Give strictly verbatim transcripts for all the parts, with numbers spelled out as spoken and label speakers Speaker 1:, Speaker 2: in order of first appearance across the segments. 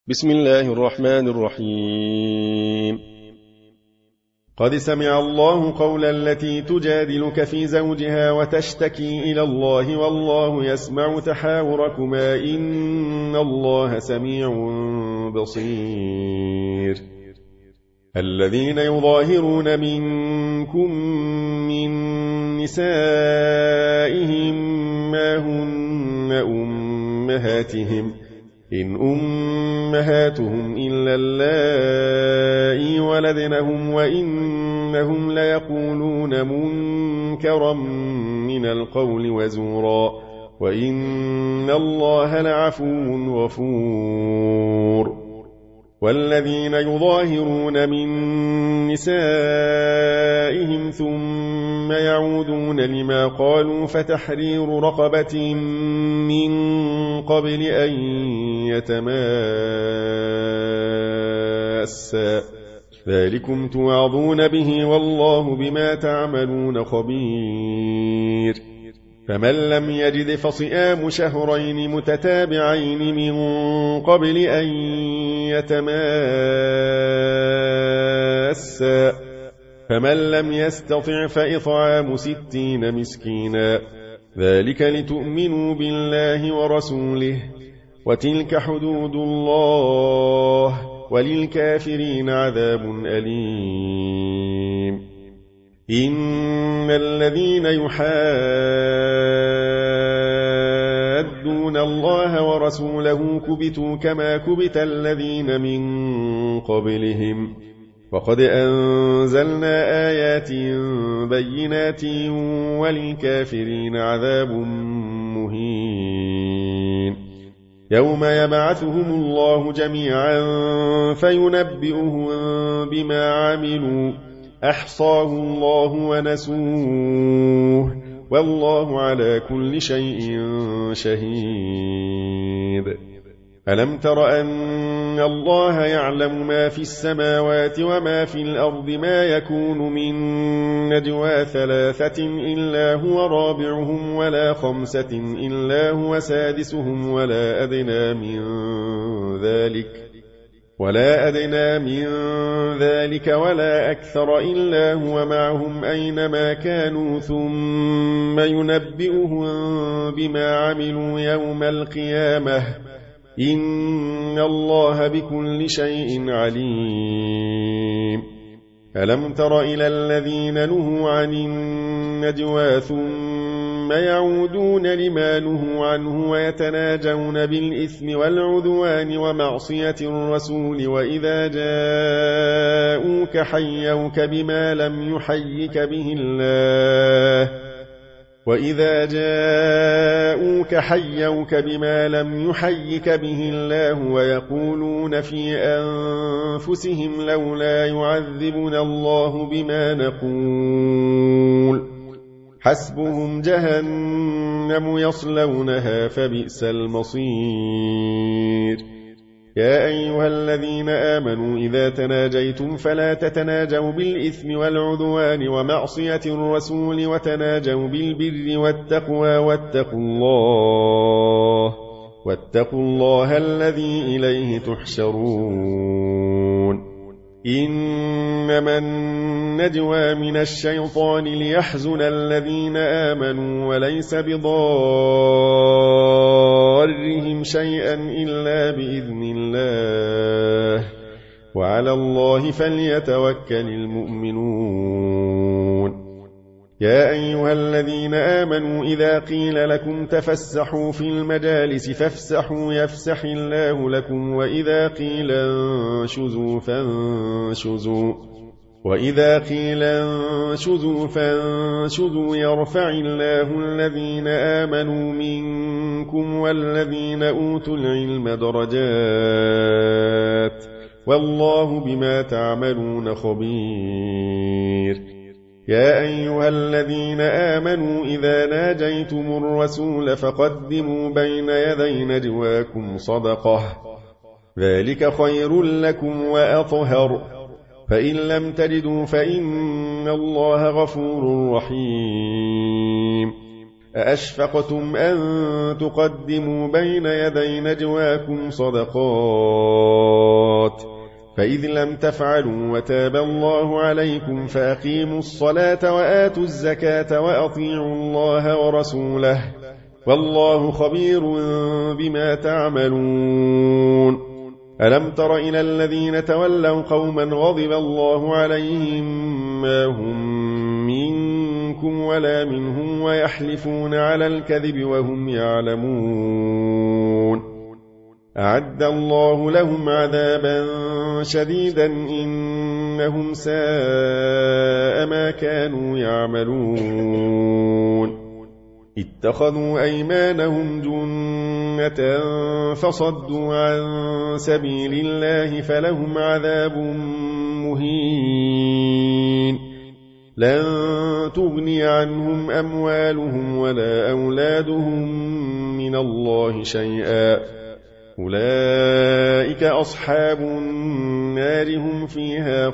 Speaker 1: بسم الله الرحمن الرحيم. قد سمع الله قول التي تجادلك في زوجها وتشتكي إلى الله والله يسمع تحاوركما إن الله سميع بصير. الذين يظاهرون منكم من نسائهم ما هن أمهاتهم إن أمهاتهم إلا اللائي ولدنهم وإنهم ليقولون منكرا من القول وزورا وإن الله لعفو غفور. والذين يظاهرون من نسائهم ثم يعودون لما قالوا فتحرير رقبة من قبل أن يتماسا ذلكم توعظون به والله بما تعملون خبير. فمن لم يجد فصيام شهرين متتابعين من قبل أن يتماسا فمن لم يستطع فإطعام ستين مسكينا ذلك لتؤمنوا بالله ورسوله وتلك حدود الله وللكافرين عذاب أليم. إن الذين يحادون الله ورسوله كبتوا كما كبت الذين من قبلهم وقد أنزلنا آيات بينات وللكافرين عذاب مهين. يوم يبعثهم الله جميعا فينبئهم بما عملوا أحصاه الله ونسوه والله على كل شيء شهيد. ألم تر أن الله يعلم ما في السماوات وما في الأرض ما يكون من نجوى ثلاثة إلا هو رابعهم ولا خمسة إلا هو سادسهم ولا أدنى من ذلك ولا أدنى من ذلك ولا أكثر إلا هو معهم أينما كانوا ثم ينبئهم بما عملوا يوم القيامة إن الله بكل شيء عليم. ألم تر إلى الذين نهوا عن النجوى ثم يعودون لما نهوا عنه ويتناجون بالإثم والعدوان ومعصية الرسول وإذا جاءوك حيوك بما لم يحيك به الله وإذا جاءوك حيوك بما لم يحيك به الله ويقولون في أنفسهم لولا يعذبنا الله بما نقول حسبهم جهنم يصلونها فبئس المصير. يا أيها الذين آمنوا إذا تناجيتم فلا تتناجوا بالإثم والعدوان ومعصية الرسول وتناجوا بالبر والتقوى واتقوا الله واتقوا الله الذي إليه تحشرون. إنما النجوى من الشيطان ليحزن الذين آمنوا وليس بضارهم شيئا إلا بإذن الله وعلى الله فليتوكل المؤمنون. يا أيها الذين آمنوا إذا قيل لكم تفسحوا في المجالس فافسحوا يفسح الله لكم وإذا قيل انشزوا فانشزوا وإذا قيل انشزوا فانشزوا يرفع الله الذين آمنوا منكم والذين أوتوا العلم درجات والله بما تعملون خبير. يا أيها الذين آمنوا إذا ناجيتم الرسول فقدموا بين يدي نجواكم صدقة ذلك خير لكم وأطهر فإن لم تجدوا فإن الله غفور رحيم. أأشفقتم أن تقدموا بين يدي نجواكم صدقات فإذ لم تفعلوا وتاب الله عليكم فأقيموا الصلاة وآتوا الزكاة وأطيعوا الله ورسوله والله خبير بما تعملون ألم تر إلى الذين تولوا قوما غضب الله عليهم ما هم منكم ولا منهم ويحلفون على الكذب وهم يعلمون أعد الله لهم عذابا شديدا إنهم ساء ما كانوا يعملون اتخذوا أيمانهم جنة فصدوا عن سبيل الله فلهم عذاب مهين لن تغني عنهم أموالهم ولا أولادهم من الله شيئا أولئك أصحاب النار هم فيها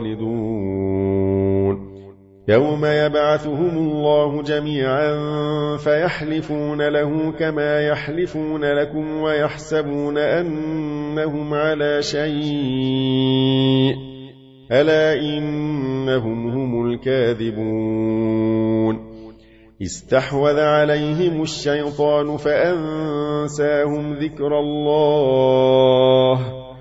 Speaker 1: خالدون يوم يبعثهم الله جميعا فيحلفون له كما يحلفون لكم ويحسبون أنهم على شيء ألا إنهم هم الكاذبون استحوذ عليهم الشيطان فأنساهم ذكر الله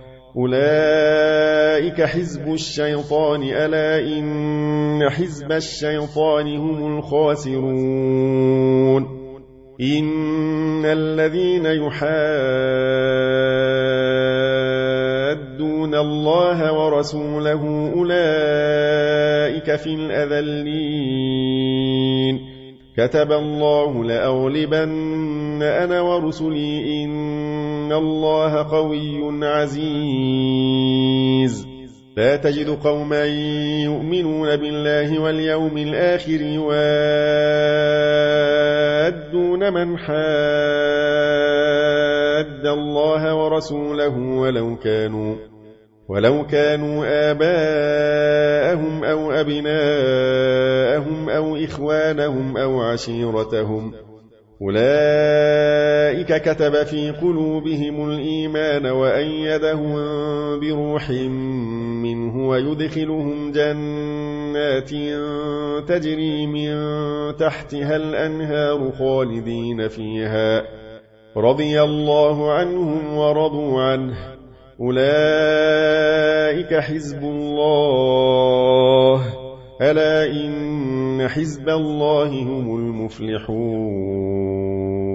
Speaker 1: أولئك حزب الشيطان ألا إن حزب الشيطان هم الخاسرون إن الذين يحادون الله ورسوله أولئك في الأذلين كتب الله لأغلبن أنا ورسلي إن الله قوي عزيز لا تجد قوما يؤمنون بالله واليوم الآخر يوادون من حاد الله ورسوله ولو كانوا ولو كانوا آباءهم أو أبناءهم أو إخوانهم أو عشيرتهم أولئك كتب في قلوبهم الإيمان وأيدهم بروح منه ويدخلهم جنات تجري من تحتها الأنهار خالدين فيها رضي الله عنهم ورضوا عنه أولئك حزب الله ألا إن حزب الله هم المفلحون